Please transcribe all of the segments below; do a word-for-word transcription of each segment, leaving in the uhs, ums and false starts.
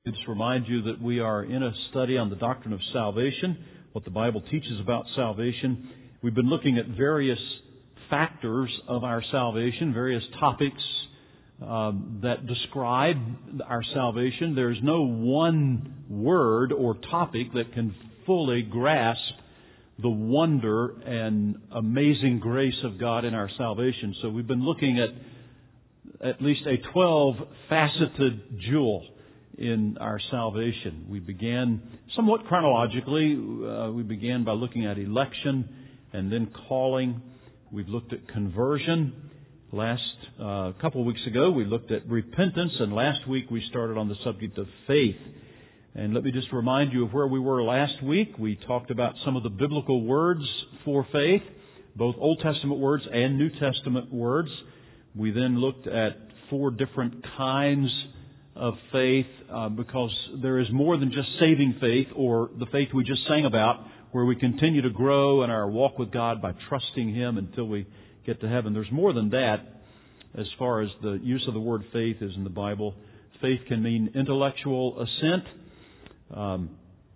Just remind you that we are in a study on the doctrine of salvation, what the Bible teaches about salvation. We've been looking at various factors of our salvation, various topics um, that describe our salvation. There's no one word or topic that can fully grasp the wonder and amazing grace of God in our salvation. So we've been looking at at least a twelve-faceted jewel in our salvation. We began somewhat chronologically. Uh, we began by looking at election and then calling. We've looked at conversion. Last uh, couple of weeks ago, we looked at repentance, and last week we started on the subject of faith. And let me just remind you of where we were last week. We talked about some of the biblical words for faith, both Old Testament words and New Testament words. We then looked at four different kinds of faith, uh, because there is more than just saving faith or the faith we just sang about, where we continue to grow in our walk with God by trusting Him until we get to heaven. There's more than that as far as the use of the word faith is in the Bible. Faith can mean intellectual assent. Um,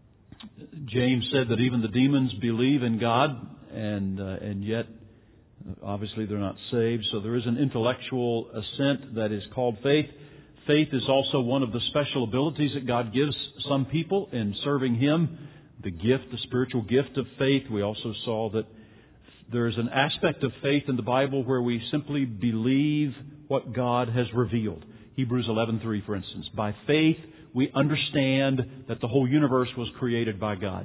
James said that even the demons believe in God, and uh, and yet obviously they're not saved. So there is an intellectual assent that is called faith. Faith is also one of the special abilities that God gives some people in serving Him. The gift, the spiritual gift of faith. We also saw that there is an aspect of faith in the Bible where we simply believe what God has revealed. Hebrews eleven three, for instance. By faith, we understand that the whole universe was created by God.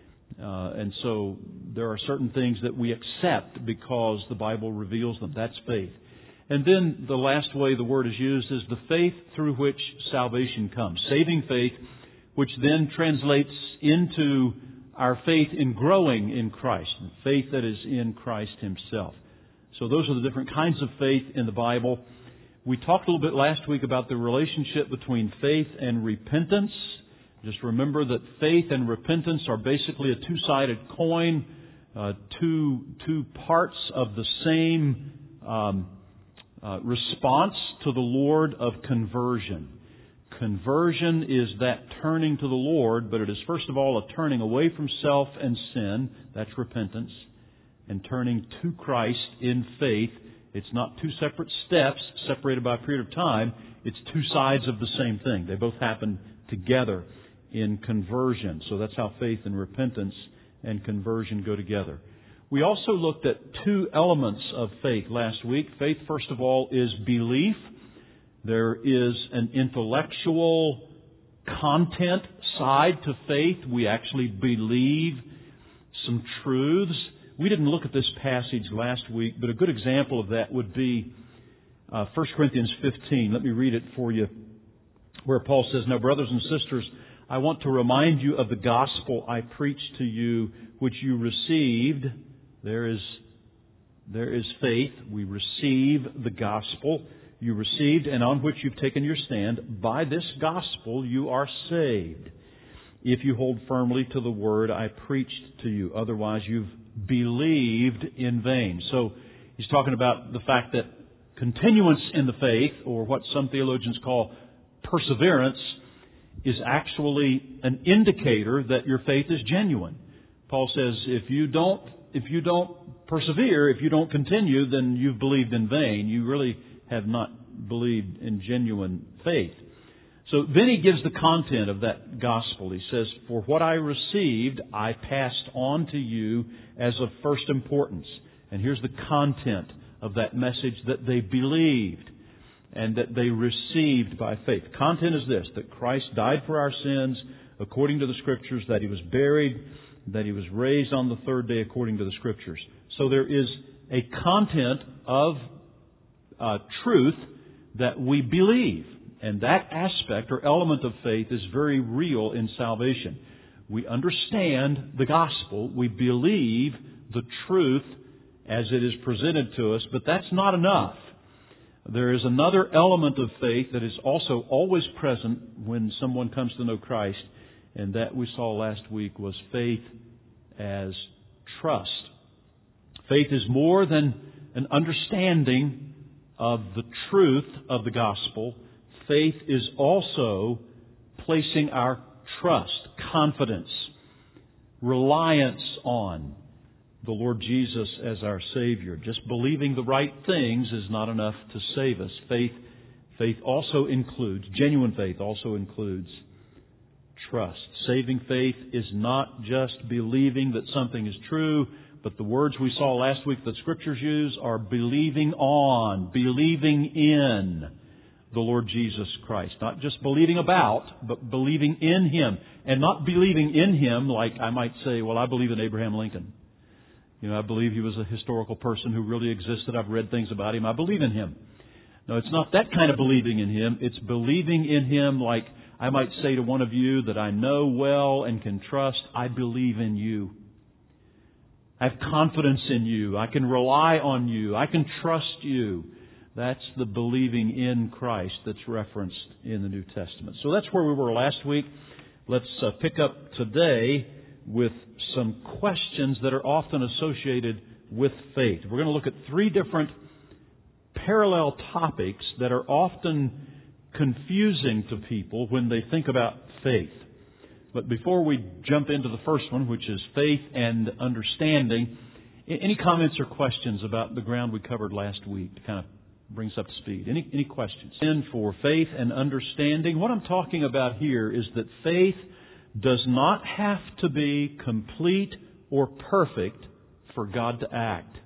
Uh, and so there are certain things that we accept because the Bible reveals them. That's faith. And then the last way the word is used is the faith through which salvation comes. Saving faith, which then translates into our faith in growing in Christ. Faith that is in Christ Himself. So those are the different kinds of faith in the Bible. We talked a little bit last week about the relationship between faith and repentance. Just remember that faith and repentance are basically a two-sided coin, uh, two two parts of the same um, uh, response to the Lord of conversion. Conversion is that turning to the Lord, but it is first of all a turning away from self and sin. That's repentance. And turning to Christ in faith. It's not two separate steps separated by a period of time. It's two sides of the same thing. They both happen together in conversion. So that's how faith and repentance and conversion go together. We also looked at two elements of faith last week. Faith, first of all, is belief. There is an intellectual content side to faith. We actually believe some truths. We didn't look at this passage last week, but a good example of that would be uh, First Corinthians fifteen. Let me read it for you, where Paul says, "Now, brothers and sisters, I want to remind you of the gospel I preached to you, which you received." There is, there is faith. We receive the gospel you received and on which you've taken your stand. By this gospel you are saved, if you hold firmly to the word I preached to you. Otherwise you've believed in vain. So he's talking about the fact that continuance in the faith, or what some theologians call perseverance, is actually an indicator that your faith is genuine. Paul says if you don't if you don't persevere, if you don't continue, then you've believed in vain. You really have not believed in genuine faith. So then he gives the content of that gospel. He says, "For what I received, I passed on to you as of first importance." And here's the content of that message that they believed and that they received by faith. Content is this: that Christ died for our sins according to the Scriptures, that He was buried, that He was raised on the third day according to the Scriptures. So there is a content of uh, truth that we believe. And that aspect or element of faith is very real in salvation. We understand the gospel. We believe the truth as it is presented to us. But that's not enough. There is another element of faith that is also always present when someone comes to know Christ. And that we saw last week was faith as trust. Faith is more than an understanding of the truth of the gospel. Faith is also placing our trust, confidence, reliance on the Lord Jesus as our Savior. Just believing the right things is not enough to save us. Faith, faith also includes, genuine faith also includes trust. Saving faith is not just believing that something is true, but the words we saw last week that Scriptures use are believing on, believing in the Lord Jesus Christ. Not just believing about, but believing in Him. And not believing in Him like I might say, well, I believe in Abraham Lincoln. You know, I believe he was a historical person who really existed. I've read things about him. I believe in him. No, it's not that kind of believing in Him. It's believing in Him like I might say to one of you that I know well and can trust, I believe in you. I have confidence in you. I can rely on you. I can trust you. That's the believing in Christ that's referenced in the New Testament. So that's where we were last week. Let's uh, pick up today with some questions that are often associated with faith. We're going to look at three different parallel topics that are often confusing to people when they think about faith. But before we jump into the first one, which is faith and understanding, any comments or questions about the ground we covered last week to kind of bring us up to speed? Any, any questions? And for faith and understanding, what I'm talking about here is that faith does not have to be complete or perfect for God to act.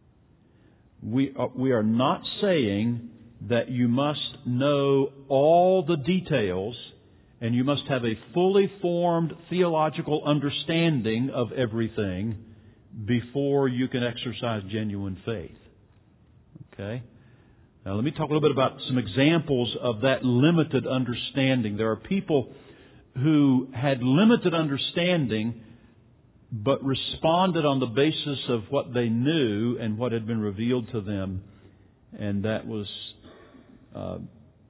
We are, we are not saying that you must know all the details and you must have a fully formed theological understanding of everything before you can exercise genuine faith. Okay? Now let me talk a little bit about some examples of that limited understanding. There are people who had limited understanding but responded on the basis of what they knew and what had been revealed to them, and that was uh,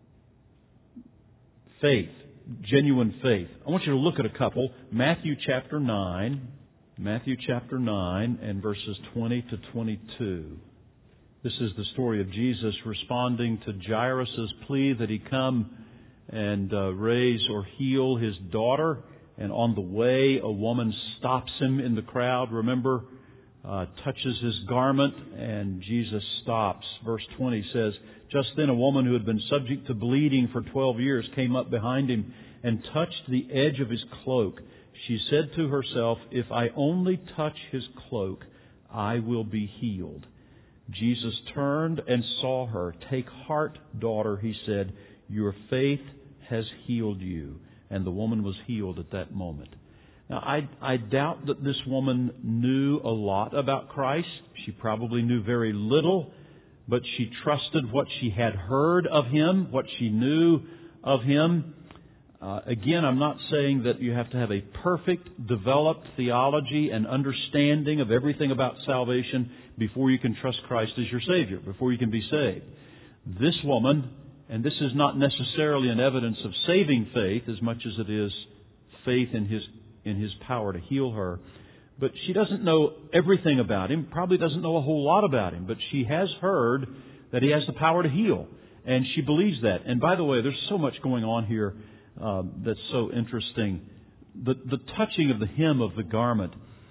faith, genuine faith. I want you to look at a couple. Matthew chapter nine, Matthew chapter nine and verses twenty to twenty-two. This is the story of Jesus responding to Jairus' plea that he come and uh, raise or heal his daughter. And on the way, a woman stops him in the crowd. Remember, uh, touches his garment, and Jesus stops. Verse twenty says, "Just then a woman who had been subject to bleeding for twelve years came up behind him and touched the edge of his cloak. She said to herself, 'If I only touch his cloak, I will be healed.' Jesus turned and saw her. 'Take heart, daughter,' he said. 'Your faith has healed you.' And the woman was healed at that moment." Now, I, I doubt that this woman knew a lot about Christ. She probably knew very little, but she trusted what she had heard of Him, what she knew of Him. Uh, again, I'm not saying that you have to have a perfect, developed theology and understanding of everything about salvation before you can trust Christ as your Savior, before you can be saved. This woman, and this is not necessarily an evidence of saving faith as much as it is faith in His in His power to heal her. But she doesn't know everything about Him, probably doesn't know a whole lot about Him, but she has heard that He has the power to heal, and she believes that. And by the way, there's so much going on here um, that's so interesting. The, the touching of the hem of the garment.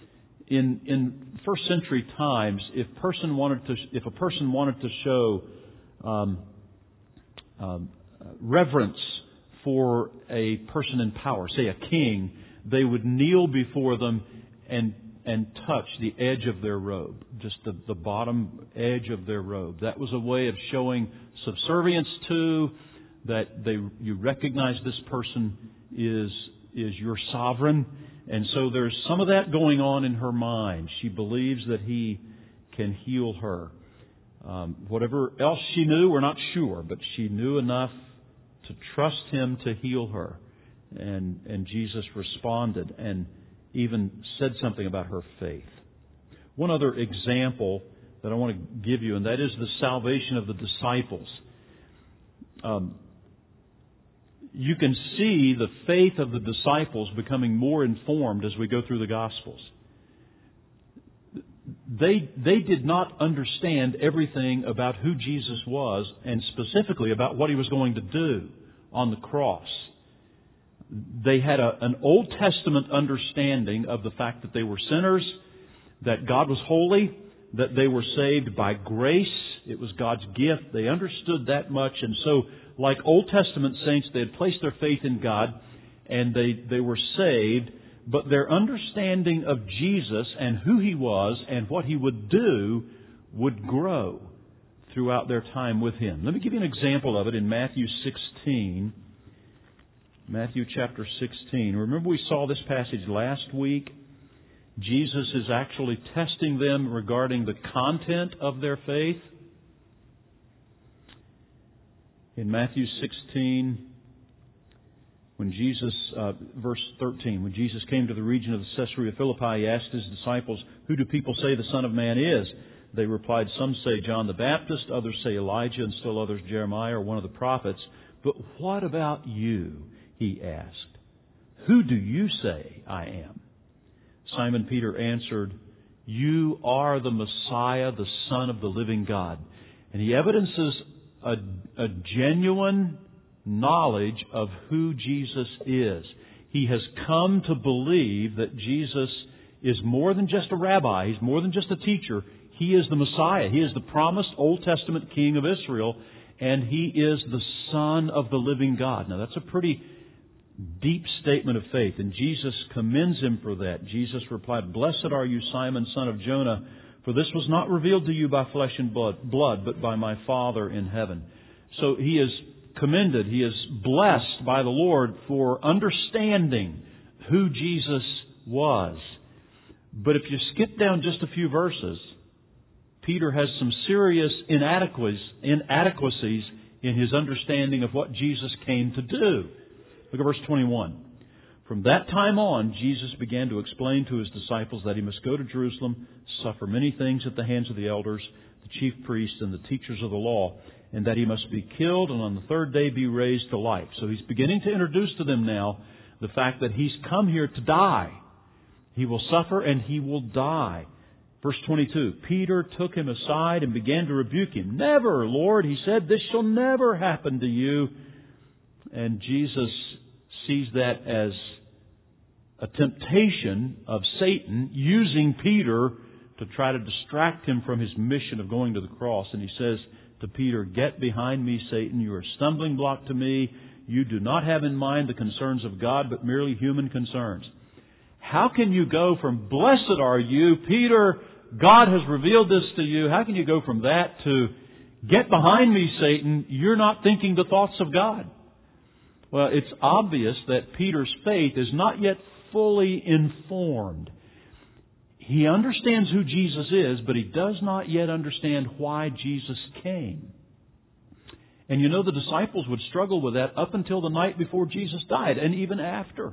In in first century times, if person wanted to, if a person wanted to show um, Um, reverence for a person in power, say a king, they would kneel before them and and touch the edge of their robe, just the, the bottom edge of their robe. That was a way of showing subservience to, that they you recognize this person is is your sovereign. And so there's some of that going on in her mind. She believes that He can heal her. Um, whatever else she knew, we're not sure, but she knew enough to trust Him to heal her. And, and Jesus responded and even said something about her faith. One other example that I want to give you, and that is the salvation of the disciples. Um, you can see the faith of the disciples becoming more informed as we go through the Gospels. They they did not understand everything about who Jesus was, and specifically about what He was going to do on the cross. They had a, an Old Testament understanding of the fact that they were sinners, that God was holy, that they were saved by grace. It was God's gift. They understood that much. And so, like Old Testament saints, they had placed their faith in God and they, they were saved. But their understanding of Jesus and who He was and what He would do would grow throughout their time with Him. Let me give you an example of it in Matthew sixteen. Matthew chapter sixteen. Remember we saw this passage last week? Jesus is actually testing them regarding the content of their faith. In Matthew sixteen, when Jesus, uh, verse thirteen, when Jesus came to the region of Caesarea Philippi, He asked His disciples, "Who do people say the Son of Man is?" They replied, "Some say John the Baptist, others say Elijah, and still others Jeremiah or one of the prophets. But what about you?" He asked. "Who do you say I am?" Simon Peter answered, "You are the Messiah, the Son of the living God." And he evidences a, a genuine knowledge of who Jesus is. He has come to believe that Jesus is more than just a rabbi. He's more than just a teacher. He is the Messiah. He is the promised Old Testament King of Israel, and He is the Son of the living God. Now, that's a pretty deep statement of faith, and Jesus commends Him for that. Jesus replied, "Blessed are you, Simon, son of Jonah, for this was not revealed to you by flesh and blood, but by my Father in heaven." So He is commended, He is blessed by the Lord for understanding who Jesus was. But if you skip down just a few verses, Peter has some serious inadequacies, inadequacies in his understanding of what Jesus came to do. Look at verse twenty-one. From that time on, Jesus began to explain to His disciples that He must go to Jerusalem, suffer many things at the hands of the elders, the chief priests, and the teachers of the law, and that He must be killed and on the third day be raised to life. So He's beginning to introduce to them now the fact that He's come here to die. He will suffer and He will die. Verse twenty-two, Peter took Him aside and began to rebuke Him. "Never, Lord," he said, "this shall never happen to you." And Jesus sees that as a temptation of Satan using Peter to try to distract him from his mission of going to the cross. And He says to Peter, "Get behind me, Satan. You are a stumbling block to me. You do not have in mind the concerns of God, but merely human concerns." How can you go from "Blessed are you, Peter, God has revealed this to you," how can you go from that to "Get behind me, Satan, you're not thinking the thoughts of God"? Well, it's obvious that Peter's faith is not yet fully informed. He understands who Jesus is, but he does not yet understand why Jesus came. And you know, the disciples would struggle with that up until the night before Jesus died, and even after.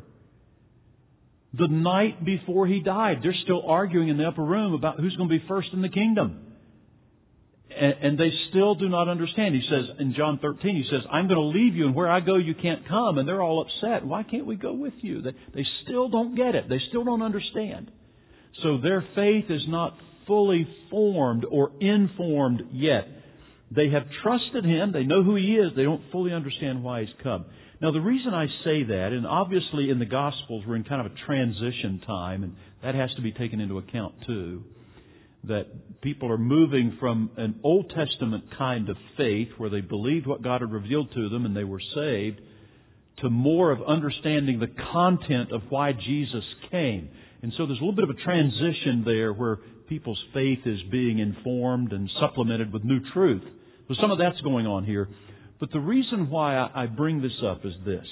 The night before He died, they're still arguing in the upper room about who's going to be first in the kingdom. And, and they still do not understand. He says in John thirteen, He says, "I'm going to leave you, and where I go you can't come." And they're all upset. "Why can't we go with you?" They, they still don't get it. They still don't understand. So their faith is not fully formed or informed yet. They have trusted Him. They know who He is. They don't fully understand why He's come. Now, the reason I say that, and obviously in the Gospels we're in kind of a transition time, and that has to be taken into account too, that people are moving from an Old Testament kind of faith where they believed what God had revealed to them and they were saved, to more of understanding the content of why Jesus came. And so there's a little bit of a transition there where people's faith is being informed and supplemented with new truth. So some of that's going on here. But the reason why I bring this up is this.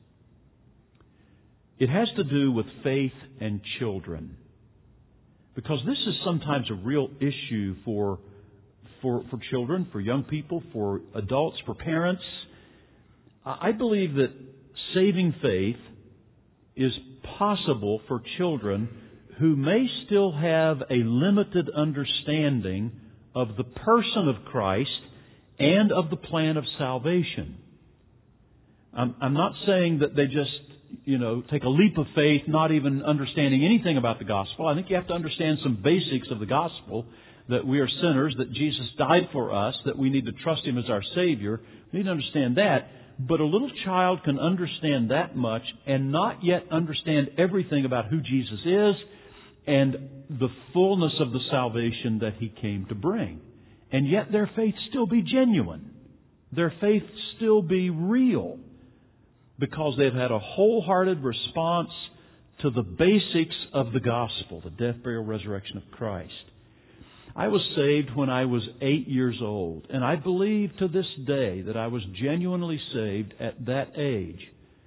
It has to do with faith and children. Because this is sometimes a real issue for, for, for children, for young people, for adults, for parents. I believe that saving faith is possible for children who may still have a limited understanding of the person of Christ and of the plan of salvation. I'm, I'm not saying that they just, you know, take a leap of faith, not even understanding anything about the gospel. I think you have to understand some basics of the gospel, that we are sinners, that Jesus died for us, that we need to trust Him as our Savior. We need to understand that. But a little child can understand that much and not yet understand everything about who Jesus is and the fullness of the salvation that He came to bring. And yet their faith still be genuine. Their faith still be real. Because they've had a wholehearted response to the basics of the gospel, the death, burial, resurrection of Christ. I was saved when I was eight years old, and I believe to this day that I was genuinely saved at that age.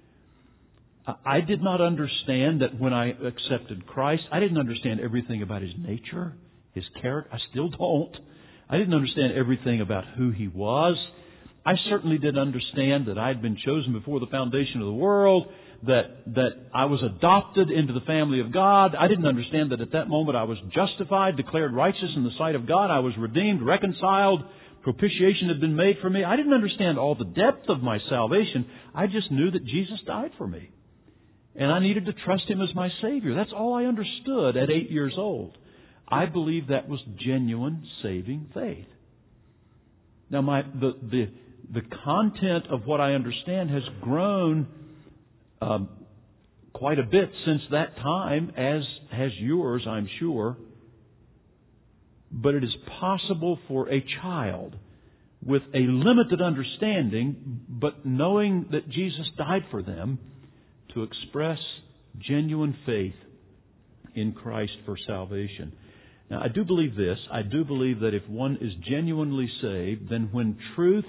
I did not understand that when I accepted Christ, I didn't understand everything about His nature, His character. I still don't. I didn't understand everything about who He was. I certainly didn't understand that I had been chosen before the foundation of the world, that that I was adopted into the family of God. I didn't understand that at that moment I was justified, declared righteous in the sight of God. I was redeemed, reconciled, propitiation had been made for me. I didn't understand all the depth of my salvation. I just knew that Jesus died for me. And I needed to trust Him as my Savior. That's all I understood at eight years old. I believe that was genuine saving faith. Now, my the the the content of what I understand has grown um, quite a bit since that time, as has yours, I'm sure. But it is possible for a child with a limited understanding, but knowing that Jesus died for them, to express genuine faith in Christ for salvation. Now, I do believe this. I do believe that if one is genuinely saved, then when truth,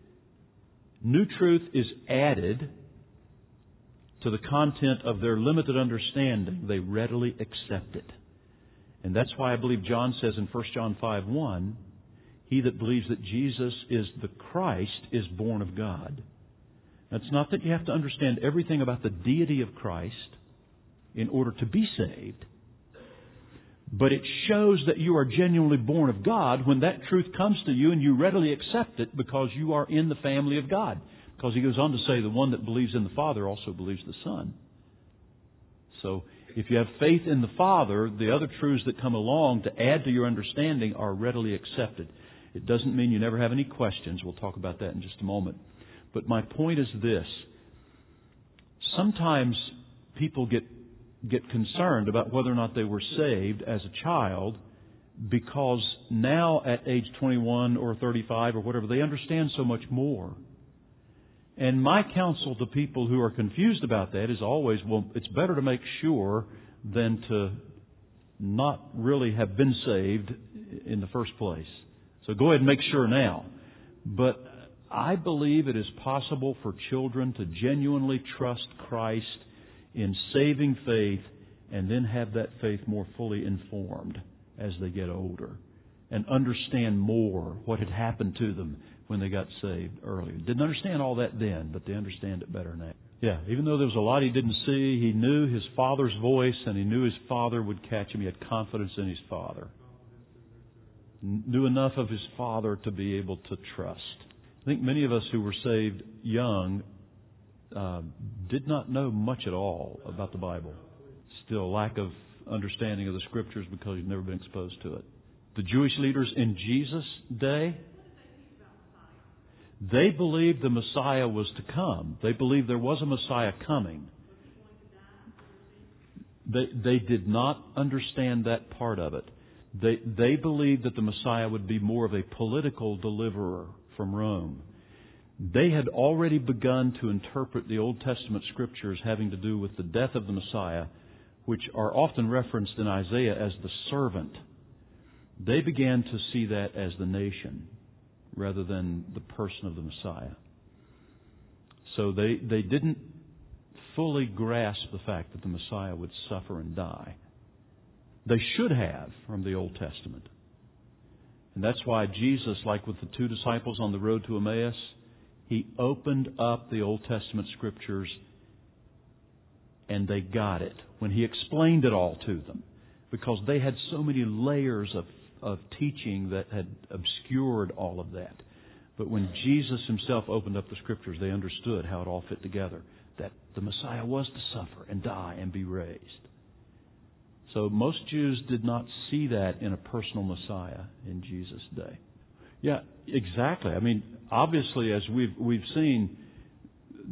new truth is added to the content of their limited understanding, they readily accept it. And that's why I believe John says in First John five one, he that believes that Jesus is the Christ is born of God. That's not that you have to understand everything about the deity of Christ in order to be saved. But it shows that you are genuinely born of God when that truth comes to you and you readily accept it because you are in the family of God. Because he goes on to say the one that believes in the Father also believes the Son. So if you have faith in the Father, the other truths that come along to add to your understanding are readily accepted. It doesn't mean you never have any questions. We'll talk about that in just a moment. But my point is this. Sometimes people get get concerned about whether or not they were saved as a child because now at age twenty-one or thirty-five or whatever, they understand so much more. And my counsel to people who are confused about that is always, well, it's better to make sure than to not really have been saved in the first place. So go ahead and make sure now. But I believe it is possible for children to genuinely trust Christ in saving faith and then have that faith more fully informed as they get older and understand more what had happened to them when they got saved earlier. Didn't understand all that then, but they understand it better now. Yeah, even though there was a lot he didn't see, he knew his Father's voice and he knew his Father would catch him. He had confidence in his Father. Knew enough of his Father to be able to trust. I think many of us who were saved young uh, did not know much at all about the Bible. Still, lack of understanding of the Scriptures because you've never been exposed to it. The Jewish leaders in Jesus' day, they believed the Messiah was to come. They believed there was a Messiah coming. They, they did not understand that part of it. They, they believed that the Messiah would be more of a political deliverer from Rome. They had already begun to interpret the Old Testament Scriptures having to do with the death of the Messiah, which are often referenced in Isaiah as the servant. They began to see that as the nation rather than the person of the Messiah. So they, they didn't fully grasp the fact that the Messiah would suffer and die. They should have from the Old Testament. And that's why Jesus, like with the two disciples on the road to Emmaus, He opened up the Old Testament Scriptures and they got it when He explained it all to them. Because they had so many layers of, of teaching that had obscured all of that. But when Jesus Himself opened up the Scriptures, they understood how it all fit together. That the Messiah was to suffer and die and be raised. So most Jews did not see that in a personal Messiah in Jesus' day. Yeah, exactly. I mean, obviously, as we've we've seen,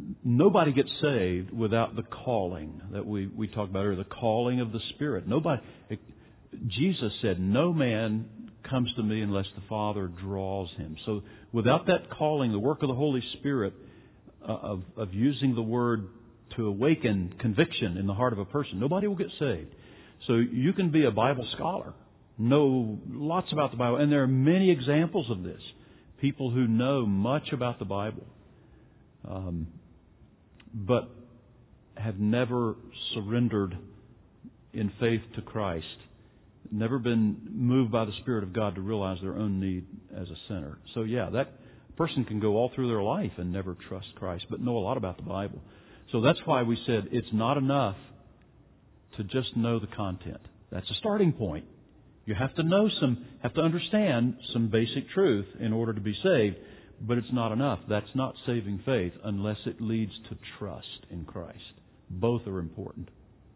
nobody gets saved without the calling that we, we talked about earlier, the calling of the Spirit. Nobody, it, Jesus said, no man comes to me unless the Father draws him. So without that calling, the work of the Holy Spirit, uh, of, of using the Word to awaken conviction in the heart of a person, nobody will get saved. So you can be a Bible scholar, know lots about the Bible, and there are many examples of this. People who know much about the Bible, um, but have never surrendered in faith to Christ, never been moved by the Spirit of God to realize their own need as a sinner. So yeah, that person can go all through their life and never trust Christ, but know a lot about the Bible. So that's why we said it's not enough to just know the content. That's a starting point. You have to know some, have to understand some basic truth in order to be saved, but it's not enough. That's not saving faith unless it leads to trust in Christ. Both are important.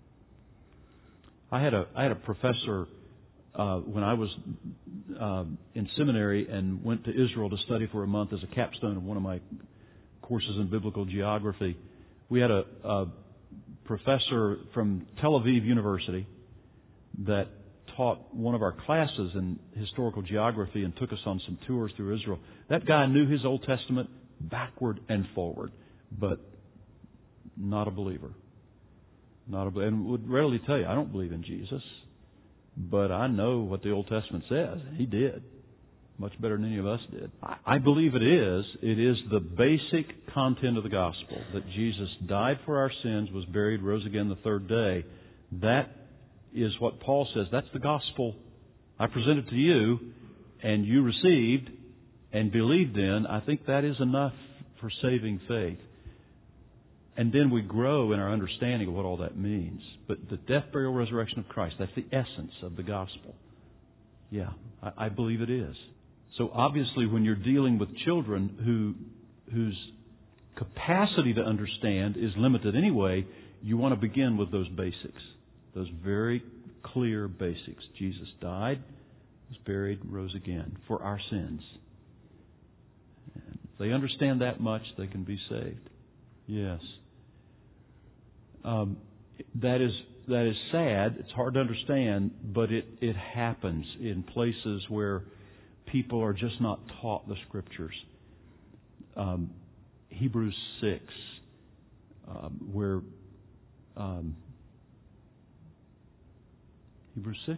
I had a I had a professor uh, when I was uh, in seminary and went to Israel to study for a month as a capstone of one of my courses in biblical geography. We had a, a professor from Tel Aviv University that taught one of our classes in historical geography and took us on some tours through Israel. That guy knew his Old Testament backward and forward, but not a believer. Not a, and would readily tell you, I don't believe in Jesus, but I know what the Old Testament says. He did. Much better than any of us did. I, I believe it is. It is the basic content of the gospel, that Jesus died for our sins, was buried, rose again the third day. That is what Paul says. That's the gospel I presented to you, and you received and believed in. I think that is enough for saving faith. And then we grow in our understanding of what all that means. But the death, burial, resurrection of Christ, that's the essence of the gospel. Yeah, I, I believe it is. So obviously when you're dealing with children who whose capacity to understand is limited anyway, you want to begin with those basics. Those very clear basics. Jesus died, was buried, rose again for our sins. And if they understand that much, they can be saved. Yes. Um, that is that is sad. It's hard to understand, but it, it happens in places where people are just not taught the Scriptures. Um, Hebrews six, um, where um, Hebrews six,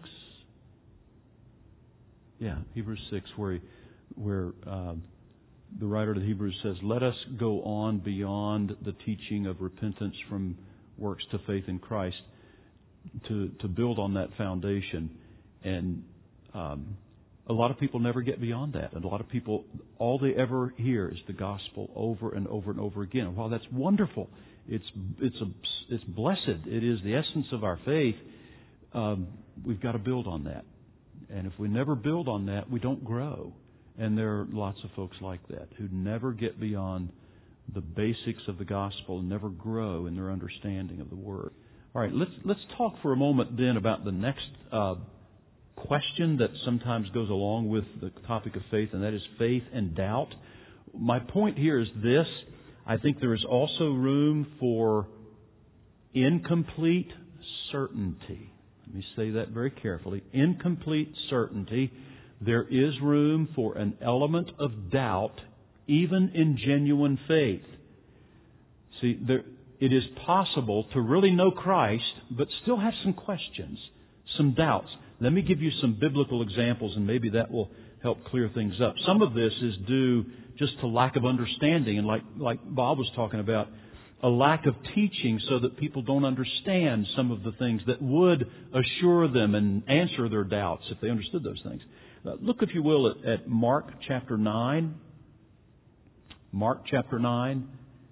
yeah, Hebrews six, where where um, the writer of the Hebrews says, "Let us go on beyond the teaching of repentance from works to faith in Christ, to to build on that foundation." And um, a lot of people never get beyond that. And a lot of people, all they ever hear is the gospel over and over and over again. And while that's wonderful, it's it's a it's blessed. It is the essence of our faith. Um, we've got to build on that. And if we never build on that, we don't grow. And there are lots of folks like that who never get beyond the basics of the gospel and never grow in their understanding of the Word. All right, let's let's talk for a moment then about the next uh, question that sometimes goes along with the topic of faith, and that is faith and doubt. My point here is this. I think there is also room for incomplete certainty. Let me say that very carefully. Incomplete certainty. There is room for an element of doubt, even in genuine faith. See, there, it is possible to really know Christ, but still have some questions, some doubts. Let me give you some biblical examples, and maybe that will help clear things up. Some of this is due just to lack of understanding, and like, like Bob was talking about, a lack of teaching so that people don't understand some of the things that would assure them and answer their doubts if they understood those things. Uh, look, if you will, at, at Mark chapter nine. Mark chapter nine.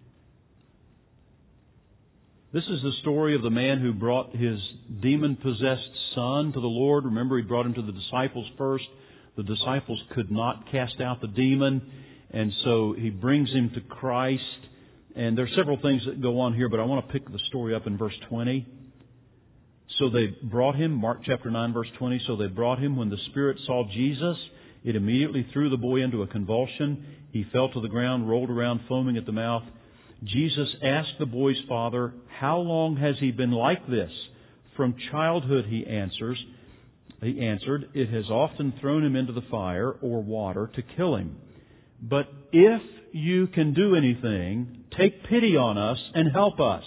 This is the story of the man who brought his demon-possessed son to the Lord. Remember, he brought him to the disciples first. The disciples could not cast out the demon, and so he brings him to Christ. And there are several things that go on here, but I want to pick the story up in verse twenty. So they brought him, Mark chapter nine, verse twenty, so they brought him. When the spirit saw Jesus, it immediately threw the boy into a convulsion. He fell to the ground, rolled around, foaming at the mouth. Jesus asked the boy's father, "How long has he been like this?" "From childhood," he answers. He answered, "It has often thrown him into the fire or water to kill him. But if you can do anything, take pity on us and help us."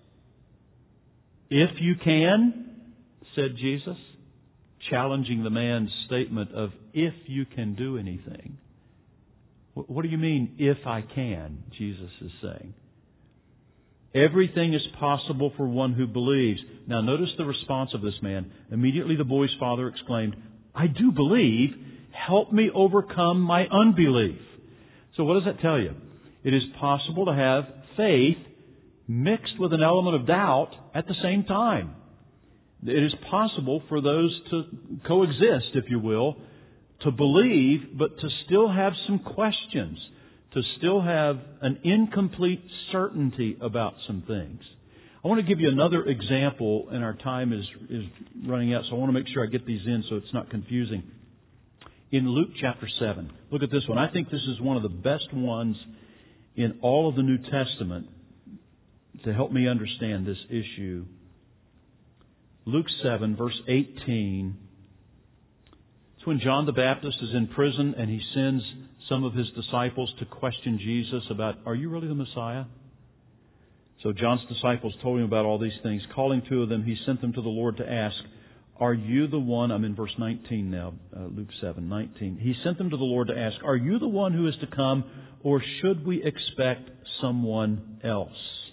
"If you can," said Jesus, challenging the man's statement of, "If you can do anything." What do you mean, "if I can," Jesus is saying? "Everything is possible for one who believes." Now notice the response of this man. Immediately the boy's father exclaimed, "I do believe. Help me overcome my unbelief." So what does that tell you? It is possible to have faith mixed with an element of doubt at the same time. It is possible for those to coexist, if you will, to believe, but to still have some questions, to still have an incomplete certainty about some things. I want to give you another example, and our time is, is running out, so I want to make sure I get these in so it's not confusing. In Luke chapter seven, look at this one. I think this is one of the best ones in all of the New Testament to help me understand this issue. Luke seven, verse eighteen. It's when John the Baptist is in prison and he sends some of his disciples to question Jesus about, "Are you really the Messiah?" So John's disciples told him about all these things. Calling two of them, he sent them to the Lord to ask, "Are you the one?" I'm in verse nineteen now, uh, Luke seven, nineteen. He sent them to the Lord to ask, "Are you the one who is to come, or should we expect someone else?"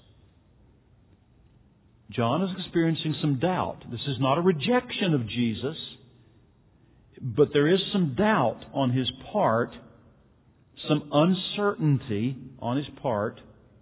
John is experiencing some doubt. This is not a rejection of Jesus, but there is some doubt on his part, some uncertainty on his part.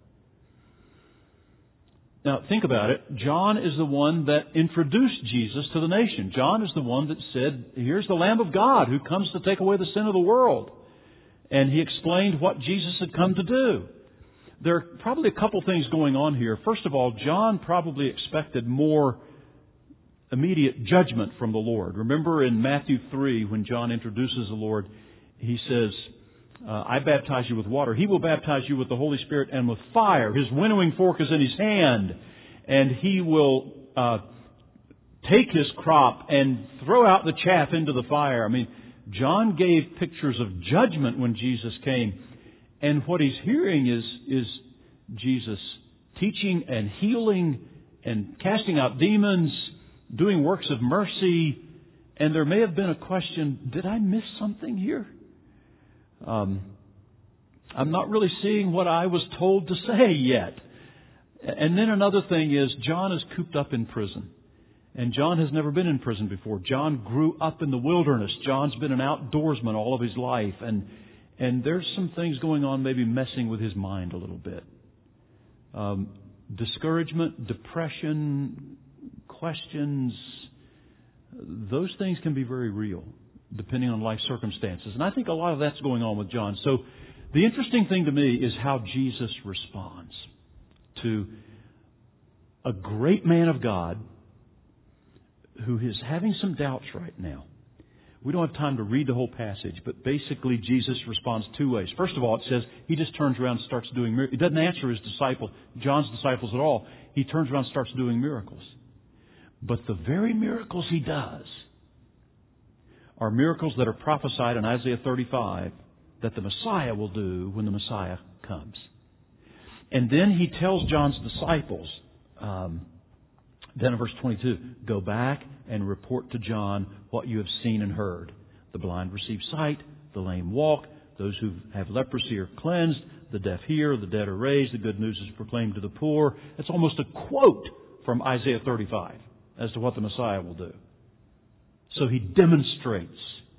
Now, think about it. John is the one that introduced Jesus to the nation. John is the one that said, "Here's the Lamb of God who comes to take away the sin of the world." And he explained what Jesus had come to do. There are probably a couple things going on here. First of all, John probably expected more immediate judgment from the Lord. Remember in Matthew three, when John introduces the Lord, he says, uh, "I baptize you with water. He will baptize you with the Holy Spirit and with fire. His winnowing fork is in his hand, and he will uh, take his crop and throw out the chaff into the fire." I mean, John gave pictures of judgment when Jesus came. And what he's hearing is, is Jesus teaching and healing and casting out demons, doing works of mercy. And there may have been a question, did I miss something here? Um, I'm not really seeing what I was told to say yet. And then another thing is, John is cooped up in prison. And John has never been in prison before. John grew up in the wilderness. John's been an outdoorsman all of his life. And And there's some things going on maybe messing with his mind a little bit. Um, discouragement, depression, questions, those things can be very real depending on life circumstances. And I think a lot of that's going on with John. So the interesting thing to me is how Jesus responds to a great man of God who is having some doubts right now. We don't have time to read the whole passage, but basically Jesus responds two ways. First of all, it says he just turns around and starts doing miracles. He doesn't answer his disciples, John's disciples at all. He turns around and starts doing miracles. But the very miracles he does are miracles that are prophesied in Isaiah thirty-five that the Messiah will do when the Messiah comes. And then he tells John's disciples, um, then in verse twenty-two, "Go back and report to John what you have seen and heard. The blind receive sight, the lame walk, those who have leprosy are cleansed, the deaf hear, the dead are raised, the good news is proclaimed to the poor." It's almost a quote from Isaiah thirty-five as to what the Messiah will do. So he demonstrates,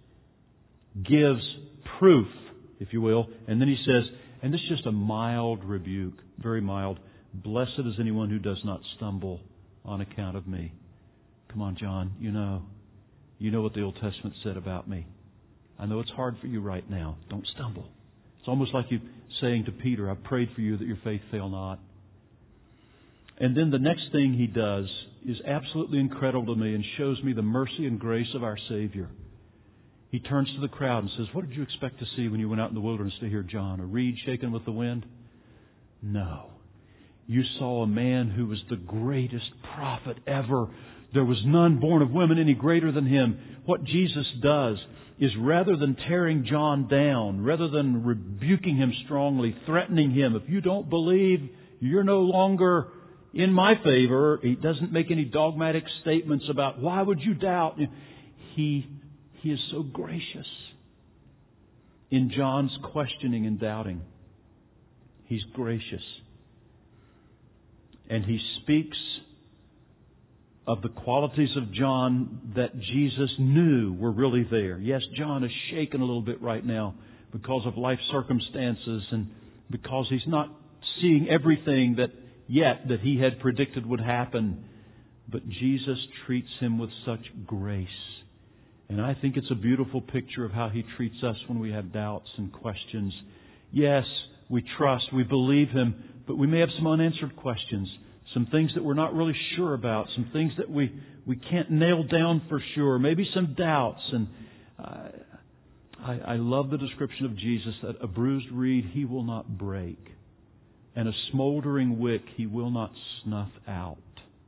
gives proof, if you will, and then he says, and this is just a mild rebuke, very mild, "Blessed is anyone who does not stumble on account of me." Come on, John, you know. You know what the Old Testament said about me. I know it's hard for you right now. Don't stumble. It's almost like you saying to Peter, "I prayed for you that your faith fail not." And then the next thing he does is absolutely incredible to me and shows me the mercy and grace of our Savior. He turns to the crowd and says, "What did you expect to see when you went out in the wilderness to hear John? A reed shaken with the wind?" No. you saw a man who was the greatest prophet ever. There was none born of women any greater than him. What Jesus does is, rather than tearing John down, rather than rebuking him strongly, threatening him, if you don't believe, you're no longer in my favor. He doesn't make any dogmatic statements about, why would you doubt? He, he is so gracious in John's questioning and doubting. He's gracious. And He speaks of the qualities of John that Jesus knew were really there. Yes, John is shaken a little bit right now because of life circumstances and because he's not seeing everything that yet that he had predicted would happen. But Jesus treats him with such grace. And I think it's a beautiful picture of how He treats us when we have doubts and questions. Yes, we trust, we believe Him, but we may have some unanswered questions, some things that we're not really sure about, some things that we, we can't nail down for sure, maybe some doubts. And uh, I, I love the description of Jesus that a bruised reed He will not break, and a smoldering wick He will not snuff out.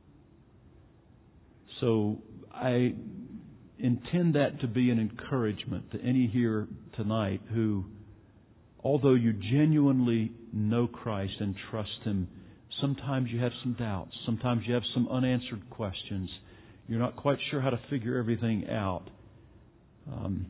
So I intend that to be an encouragement to any here tonight who, although you genuinely know Christ and trust Him, sometimes you have some doubts. Sometimes you have some unanswered questions. You're not quite sure how to figure everything out. Um,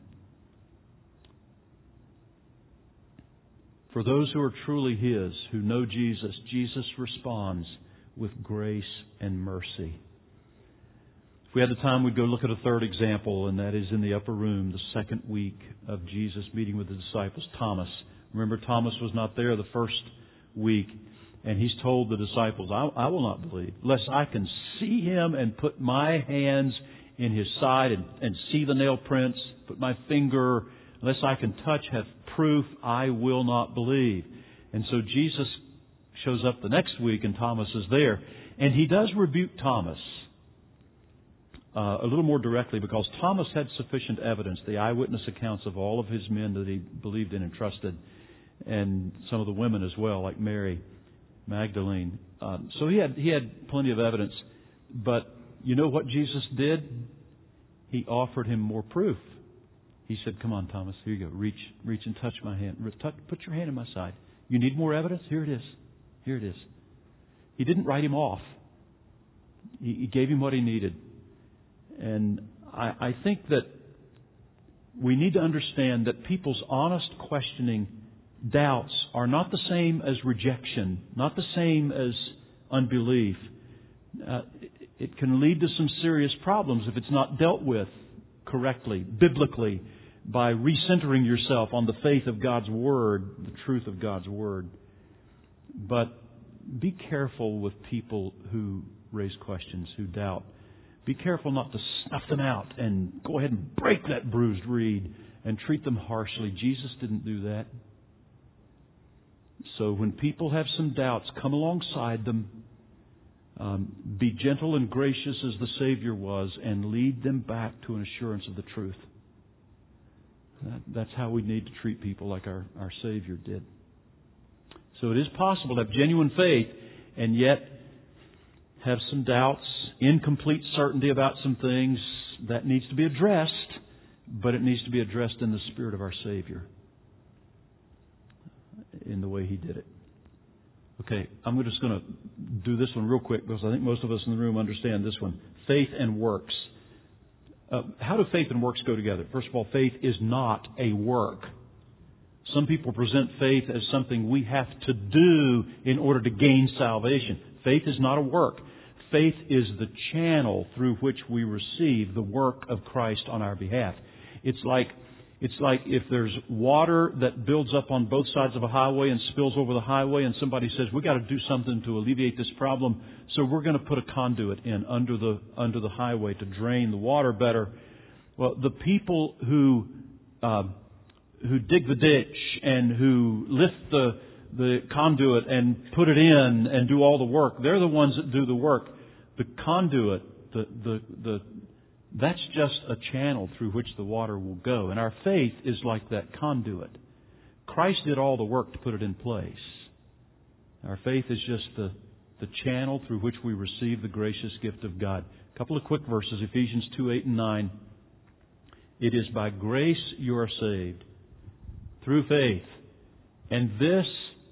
for those who are truly His, who know Jesus, Jesus responds with grace and mercy. If we had the time, we'd go look at a third example, and that is in the upper room, the second week of Jesus meeting with the disciples, Thomas. Remember, Thomas was not there the first week, and he's told the disciples, I, I will not believe, lest I can see Him and put my hands in His side and, and see the nail prints, put my finger, unless I can touch, have proof, I will not believe. And so Jesus shows up the next week, and Thomas is there. And He does rebuke Thomas Uh, a little more directly, because Thomas had sufficient evidence, the eyewitness accounts of all of his men that he believed in and trusted, and some of the women as well, like Mary Magdalene. Um, so he had he had plenty of evidence. But you know what Jesus did? He offered him more proof. He said, "Come on, Thomas, here you go. Reach, reach and touch my hand. Put your hand in my side. You need more evidence? Here it is. Here it is." He didn't write him off. He, he gave him what he needed. And I, I think that we need to understand that people's honest questioning, doubts, are not the same as rejection, not the same as unbelief. Uh, it can lead to some serious problems if it's not dealt with correctly, biblically, by recentering yourself on the faith of God's Word, the truth of God's Word. But be careful with people who raise questions, who doubt. Be careful not to snuff them out and go ahead and break that bruised reed and treat them harshly. Jesus didn't do that. So when people have some doubts, come alongside them. Um, be gentle and gracious as the Savior was, and lead them back to an assurance of the truth. That, that's how we need to treat people, like our, our Savior did. So it is possible to have genuine faith and yet have some doubts, incomplete certainty about some things. That needs to be addressed, but it needs to be addressed in the Spirit of our Savior, in the way He did it. Okay, I'm just going to do this one real quick, because I think most of us in the room understand this one. Faith and works. Uh, how do faith and works go together? First of all, faith is not a work. Some people present faith as something we have to do in order to gain salvation. Faith is not a work. Faith is the channel through which we receive the work of Christ on our behalf. It's like it's like if there's water that builds up on both sides of a highway and spills over the highway, and somebody says, "We've got to do something to alleviate this problem, so we're going to put a conduit in under the under the highway to drain the water better." Well, the people who uh, who dig the ditch and who lift the the conduit and put it in and do all the work, they're the ones that do the work. The conduit, the, the, the, that's just a channel through which the water will go. And our faith is like that conduit. Christ did all the work to put it in place. Our faith is just the, the channel through which we receive the gracious gift of God. A couple of quick verses, Ephesians two, eight and nine. It is by grace you are saved, through faith. And this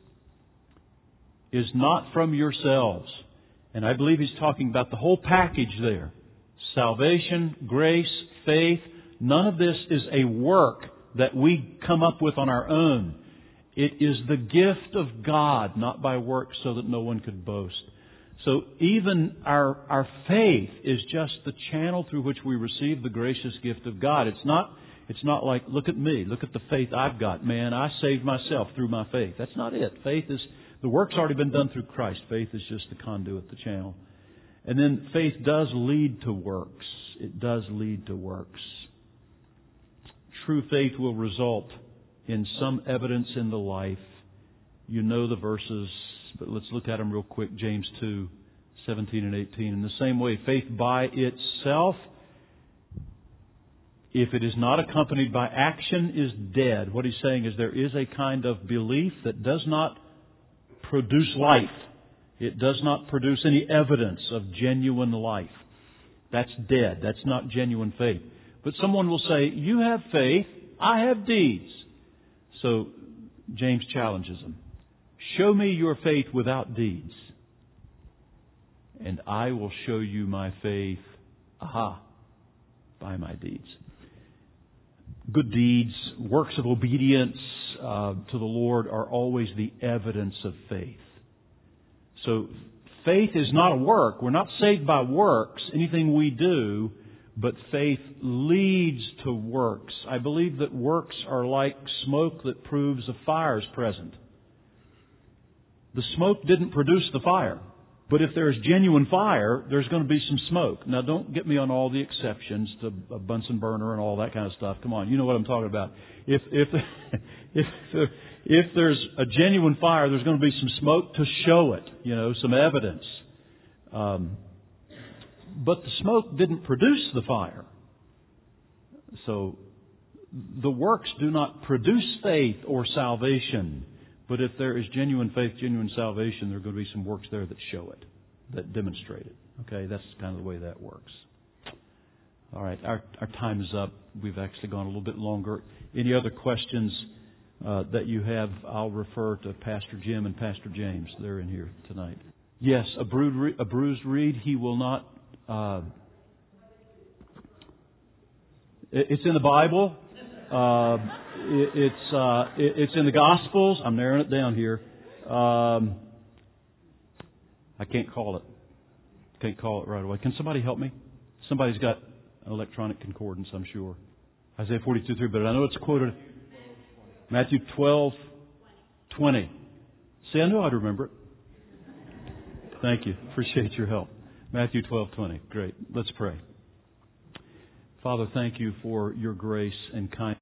is not from yourselves. And I believe he's talking about the whole package there. Salvation, grace, faith. None of this is a work that we come up with on our own. It is the gift of God, not by works, so that no one could boast. So even our our faith is just the channel through which we receive the gracious gift of God. It's not it's not like, look at me, look at the faith I've got. Man, I saved myself through my faith. That's not it. Faith is, the work's already been done through Christ. Faith is just the conduit, the channel. And then faith does lead to works. It does lead to works. True faith will result in some evidence in the life. You know the verses, but let's look at them real quick. James two, seventeen and eighteen. In the same way, faith by itself, if it is not accompanied by action, is dead. What he's saying is there is a kind of belief that does not produce life. It does not produce any evidence of genuine life. That's dead. That's not genuine faith. But someone will say, you have faith, I have deeds. So James challenges them. Show me your faith without deeds, and I will show you my faith, aha, by my deeds. Good deeds, works of obedience uh, to the Lord are always the evidence of faith. So faith is not a work. We're not saved by works, anything we do, but faith leads to works. I believe that works are like smoke that proves a fire is present. The smoke didn't produce the fire. But if there's genuine fire, there's going to be some smoke. Now, don't get me on all the exceptions to a Bunsen burner and all that kind of stuff. Come on, you know what I'm talking about. If if if if there's a genuine fire, there's going to be some smoke to show it. You know, some evidence. Um, but the smoke didn't produce the fire. So the works do not produce faith or salvation. But if there is genuine faith, genuine salvation, there are going to be some works there that show it, that demonstrate it. Okay, that's kind of the way that works. All right, our our time is up. We've actually gone a little bit longer. Any other questions uh, that you have, I'll refer to Pastor Jim and Pastor James. They're in here tonight. Yes, a bruised, a bruised reed, he will not... Uh, it's in the Bible. Uh, it, it's uh, it, it's in the Gospels. I'm narrowing it down here. Um, I can't call it. Can't call it right away. Can somebody help me? Somebody's got an electronic concordance, I'm sure. Isaiah forty-two three, but I know it's quoted. Matthew twelve twenty. See, I knew I'd remember it. Thank you. Appreciate your help. Matthew twelve twenty. Great. Let's pray. Father, thank you for your grace and kindness.